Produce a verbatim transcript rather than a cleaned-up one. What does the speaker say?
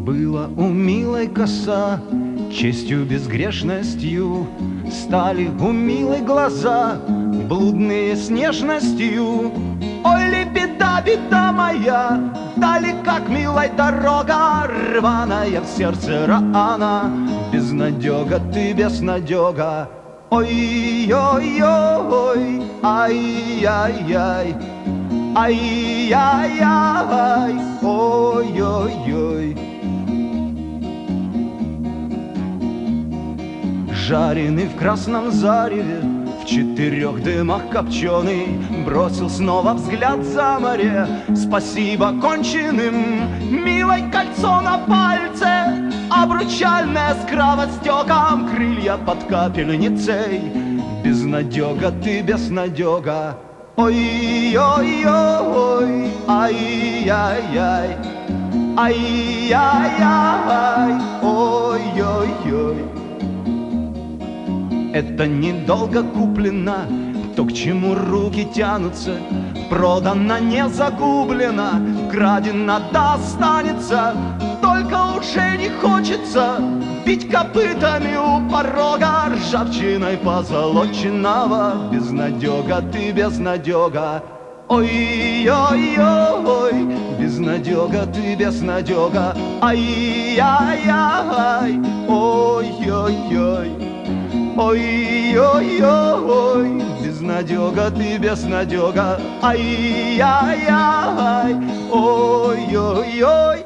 Было у милой коса, честью безгрешностью, стали у милой глаза, блудные с нежностью. Ой ли беда, беда моя, дали как милой дорога, рваная в сердце рана, безнадега ты, безнадега. Ой-ой-ой, ай-яй-яй, ай-яй-яй, ой-ой-ой. Жареный в красном зареве, в четырех дымах копченый, бросил снова взгляд за море. Спасибо конченым, милой кольцо на пальце, обручальное с кровостеком, крылья под капельницей. Безнадега ты, безнадега. Ой-ой-ой, ай-яй-яй, ай-яй-яй, ой-ой-ой. Это недолго куплено, то, к чему руки тянутся, продано, не загублено, крадено, да останется. Только уже не хочется бить копытами у порога, ржавчиной позолоченного. Безнадега ты, безнадега. Ой-ой-ой, безнадега ты, безнадега. Ай-яй-яй, ой-ой-ой. Ой-ой-ой, безнадега ты, безнадега. Ай-яй-яй, ой-ой-ой.